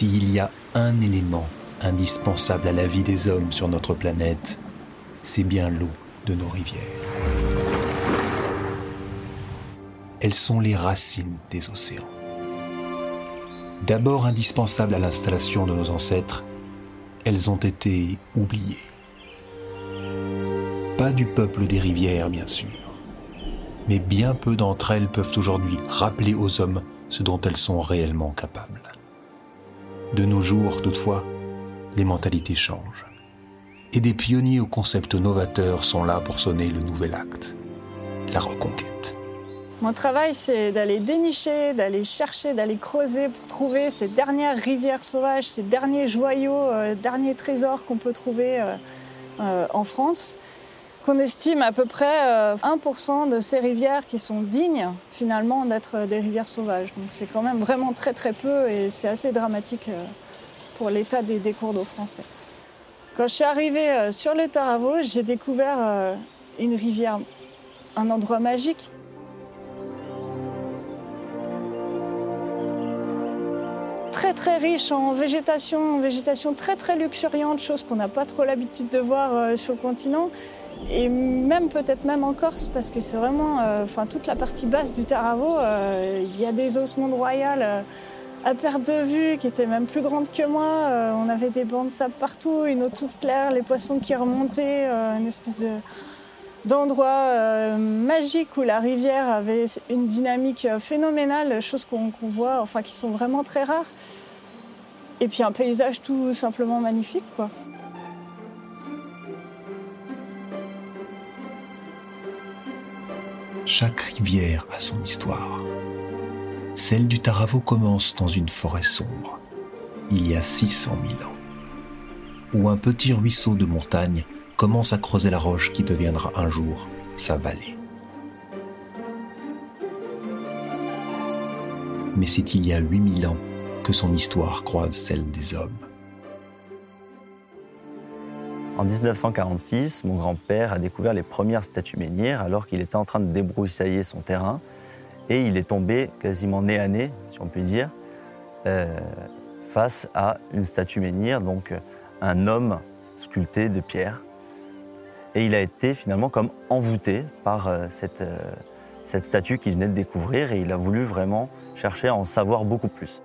S'il y a un élément indispensable à la vie des hommes sur notre planète, c'est bien l'eau de nos rivières. Elles sont les racines des océans. D'abord indispensables à l'installation de nos ancêtres, elles ont été oubliées. Pas du peuple des rivières, bien sûr, mais bien peu d'entre elles peuvent aujourd'hui rappeler aux hommes ce dont elles sont réellement capables. De nos jours, toutefois, les mentalités changent. Et des pionniers aux concepts novateurs sont là pour sonner le nouvel acte, la reconquête. Mon travail, c'est d'aller dénicher, d'aller chercher, d'aller creuser pour trouver ces dernières rivières sauvages, ces derniers joyaux, derniers trésors qu'on peut trouver en France, qu'on estime à peu près 1% de ces rivières qui sont dignes, finalement, d'être des rivières sauvages. Donc c'est quand même vraiment très très peu et c'est assez dramatique pour l'état des cours d'eau français. Quand je suis arrivée sur le Taravo, j'ai découvert une rivière, un endroit magique. Très très riche en végétation très très luxuriante, chose qu'on n'a pas trop l'habitude de voir sur le continent. Et même peut-être même en Corse, parce que c'est vraiment toute la partie basse du Taravo, il y a des osmondes royales à perte de vue qui étaient même plus grandes que moi. On avait des bancs de sable partout, une eau toute claire, les poissons qui remontaient, une espèce d'endroit magique où la rivière avait une dynamique phénoménale, choses qu'on voit, qui sont vraiment très rares. Et puis un paysage tout simplement magnifique, quoi. Chaque rivière a son histoire. Celle du Taravo commence dans une forêt sombre, il y a 600 000 ans, où un petit ruisseau de montagne commence à creuser la roche qui deviendra un jour sa vallée. Mais c'est il y a 8000 ans que son histoire croise celle des hommes. En 1946, mon grand-père a découvert les premières statues menhirs alors qu'il était en train de débroussailler son terrain et il est tombé quasiment nez à nez, si on peut dire, face à une statue menhir, donc un homme sculpté de pierre. Et il a été finalement comme envoûté par cette statue qu'il venait de découvrir et il a voulu vraiment chercher à en savoir beaucoup plus.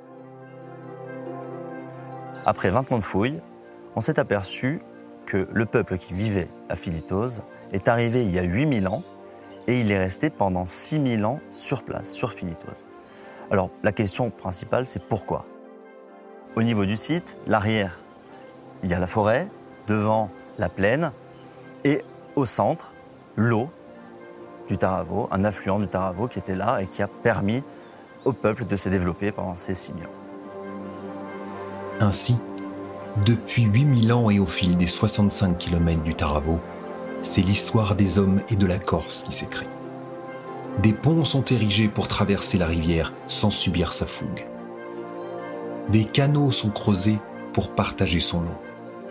Après 20 ans de fouilles, on s'est aperçu que le peuple qui vivait à Philitose est arrivé il y a 8000 ans et il est resté pendant 6000 ans sur place, sur Philitose. Alors la question principale, c'est pourquoi ? Au niveau du site, l'arrière, il y a la forêt, devant la plaine et au centre, l'eau du Taravo, un affluent du Taravo qui était là et qui a permis au peuple de se développer pendant ces 6000 ans. Ainsi, depuis 8000 ans et au fil des 65 km du Taravo, c'est l'histoire des hommes et de la Corse qui s'écrit. Des ponts sont érigés pour traverser la rivière sans subir sa fougue. Des canaux sont creusés pour partager son eau.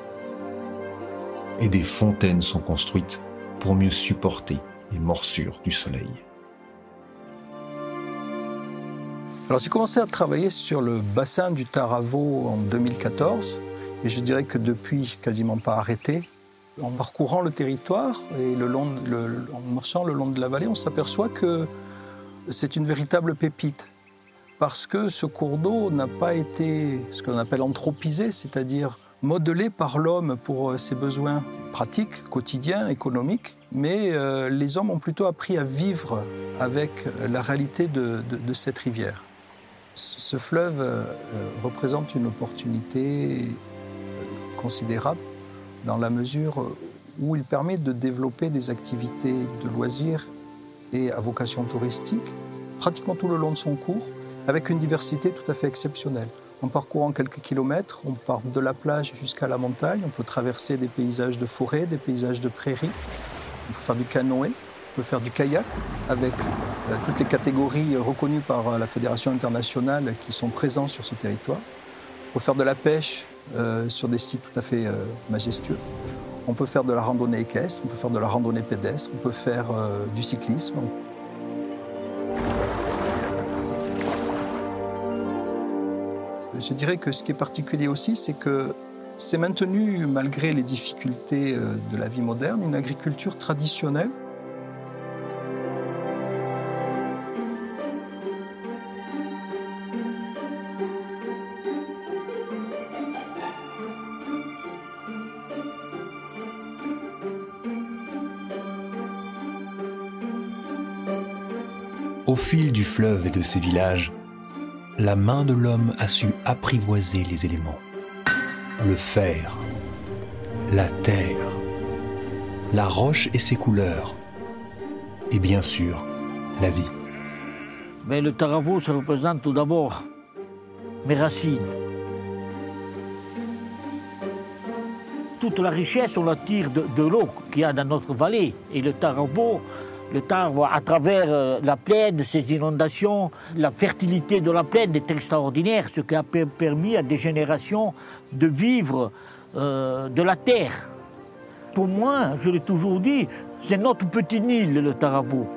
Et des fontaines sont construites pour mieux supporter les morsures du soleil. Alors j'ai commencé à travailler sur le bassin du Taravo en 2014 et je dirais que depuis, j'ai quasiment pas arrêté. En parcourant le territoire et en marchant le long de la vallée, on s'aperçoit que c'est une véritable pépite parce que ce cours d'eau n'a pas été ce qu'on appelle anthropisé, c'est-à-dire modelé par l'homme pour ses besoins pratiques, quotidiens, économiques, mais les hommes ont plutôt appris à vivre avec la réalité de cette rivière. Ce fleuve représente une opportunité considérable dans la mesure où il permet de développer des activités de loisirs et à vocation touristique pratiquement tout le long de son cours, avec une diversité tout à fait exceptionnelle. En parcourant quelques kilomètres, on part de la plage jusqu'à la montagne, on peut traverser des paysages de forêt, des paysages de prairies, on peut faire du canoë, on peut faire du kayak avec toutes les catégories reconnues par la Fédération internationale qui sont présentes sur ce territoire. On peut faire de la pêche sur des sites tout à fait majestueux. On peut faire de la randonnée équestre, on peut faire de la randonnée pédestre, on peut faire du cyclisme. Je dirais que ce qui est particulier aussi, c'est que c'est maintenu, malgré les difficultés de la vie moderne, une agriculture traditionnelle. Au fil du fleuve et de ses villages, la main de l'homme a su apprivoiser les éléments. Le fer, la terre, la roche et ses couleurs, et bien sûr, la vie. Mais le Taravo, ça représente tout d'abord mes racines. Toute la richesse, on la tire de l'eau qu'il y a dans notre vallée. Et le Taravo, à travers la plaine, ses inondations, la fertilité de la plaine est extraordinaire, ce qui a permis à des générations de vivre de la terre. Pour moi, je l'ai toujours dit, c'est notre petit Nil, le Taravo.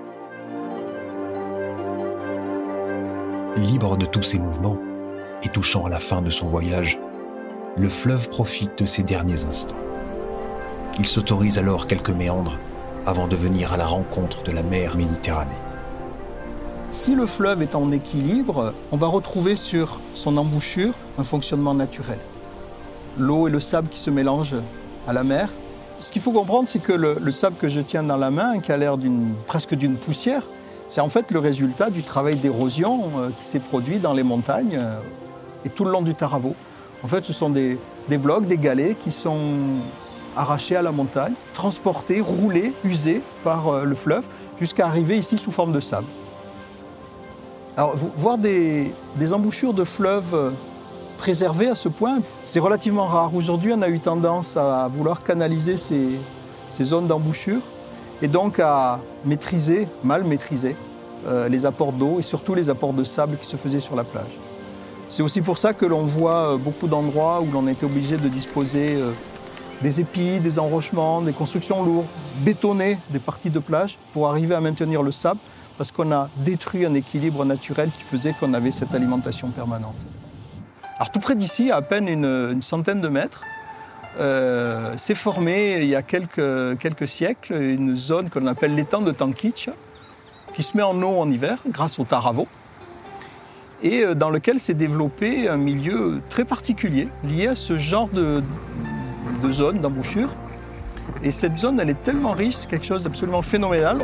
Libre de tous ses mouvements et touchant à la fin de son voyage, le fleuve profite de ses derniers instants. Il s'autorise alors quelques méandres avant de venir à la rencontre de la mer Méditerranée. Si le fleuve est en équilibre, on va retrouver sur son embouchure un fonctionnement naturel. L'eau et le sable qui se mélangent à la mer. Ce qu'il faut comprendre, c'est que le sable que je tiens dans la main, qui a l'air presque d'une poussière, c'est en fait le résultat du travail d'érosion qui s'est produit dans les montagnes et tout le long du Taravo. En fait, ce sont des blocs, des galets qui sont arrachés à la montagne, transportés, roulés, usés par le fleuve, jusqu'à arriver ici sous forme de sable. Alors, voir des embouchures de fleuves préservées à ce point, c'est relativement rare. Aujourd'hui, on a eu tendance à vouloir canaliser ces zones d'embouchure et donc à mal maîtriser les apports d'eau et surtout les apports de sable qui se faisaient sur la plage. C'est aussi pour ça que l'on voit beaucoup d'endroits où l'on a été obligé de disposer des épis, des enrochements, des constructions lourdes, bétonner des parties de plage pour arriver à maintenir le sable, parce qu'on a détruit un équilibre naturel qui faisait qu'on avait cette alimentation permanente. Alors tout près d'ici, à peine une centaine de mètres, s'est formée il y a quelques siècles une zone qu'on appelle l'étang de Tanquiche, qui se met en eau en hiver grâce au Taravo, et dans lequel s'est développé un milieu très particulier lié à ce genre de zone, d'embouchure. Et cette zone, elle est tellement riche, c'est quelque chose d'absolument phénoménal.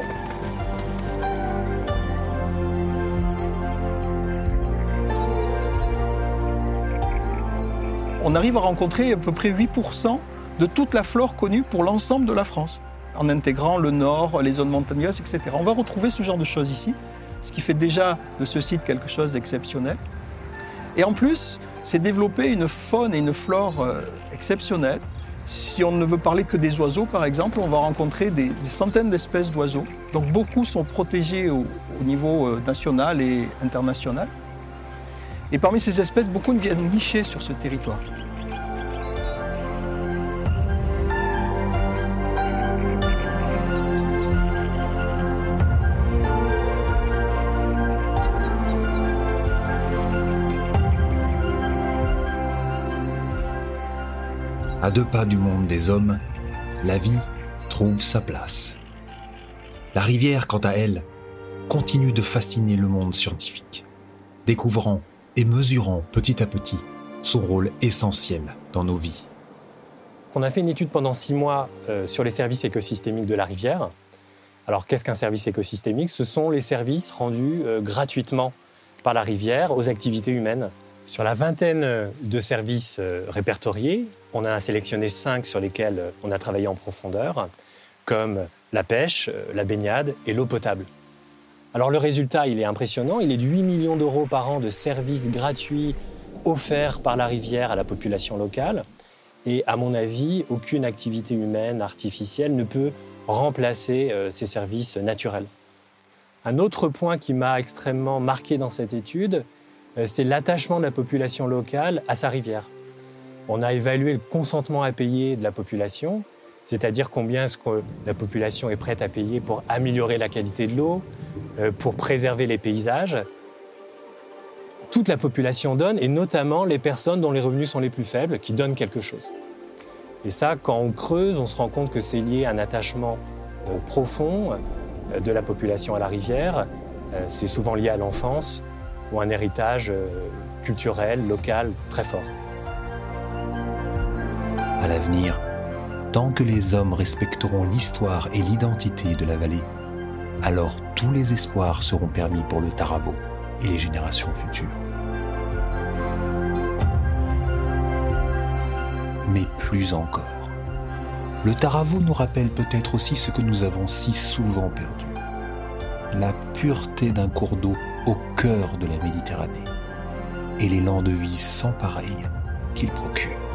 On arrive à rencontrer à peu près 8% de toute la flore connue pour l'ensemble de la France, en intégrant le nord, les zones montagneuses, etc. On va retrouver ce genre de choses ici, ce qui fait déjà de ce site quelque chose d'exceptionnel. Et en plus, c'est développé une faune et une flore exceptionnelles. Si on ne veut parler que des oiseaux, par exemple, on va rencontrer des centaines d'espèces d'oiseaux. Donc beaucoup sont protégés au niveau national et international. Et parmi ces espèces, beaucoup viennent nicher sur ce territoire. À 2 pas du monde des hommes, la vie trouve sa place. La rivière, quant à elle, continue de fasciner le monde scientifique, découvrant et mesurant petit à petit son rôle essentiel dans nos vies. On a fait une étude pendant 6 mois sur les services écosystémiques de la rivière. Alors, qu'est-ce qu'un service écosystémique ? Ce sont les services rendus gratuitement par la rivière aux activités humaines. Sur la vingtaine de services répertoriés, on a sélectionné 5 sur lesquels on a travaillé en profondeur, comme la pêche, la baignade et l'eau potable. Alors le résultat, il est impressionnant. Il est de 8 millions d'euros par an de services gratuits offerts par la rivière à la population locale. Et à mon avis, aucune activité humaine artificielle ne peut remplacer ces services naturels. Un autre point qui m'a extrêmement marqué dans cette étude, c'est l'attachement de la population locale à sa rivière. On a évalué le consentement à payer de la population, c'est-à-dire combien est-ce que la population est prête à payer pour améliorer la qualité de l'eau, pour préserver les paysages. toute la population donne, et notamment les personnes dont les revenus sont les plus faibles, qui donnent quelque chose. Et ça, quand on creuse, on se rend compte que c'est lié à un attachement profond de la population à la rivière. C'est souvent lié à l'enfance ou un héritage culturel, local, très fort. À l'avenir, tant que les hommes respecteront l'histoire et l'identité de la vallée, alors tous les espoirs seront permis pour le Taravo et les générations futures. Mais plus encore, le Taravo nous rappelle peut-être aussi ce que nous avons si souvent perdu, la pureté d'un cours d'eau au cœur de la Méditerranée et l'élan de vie sans pareil qu'il procure.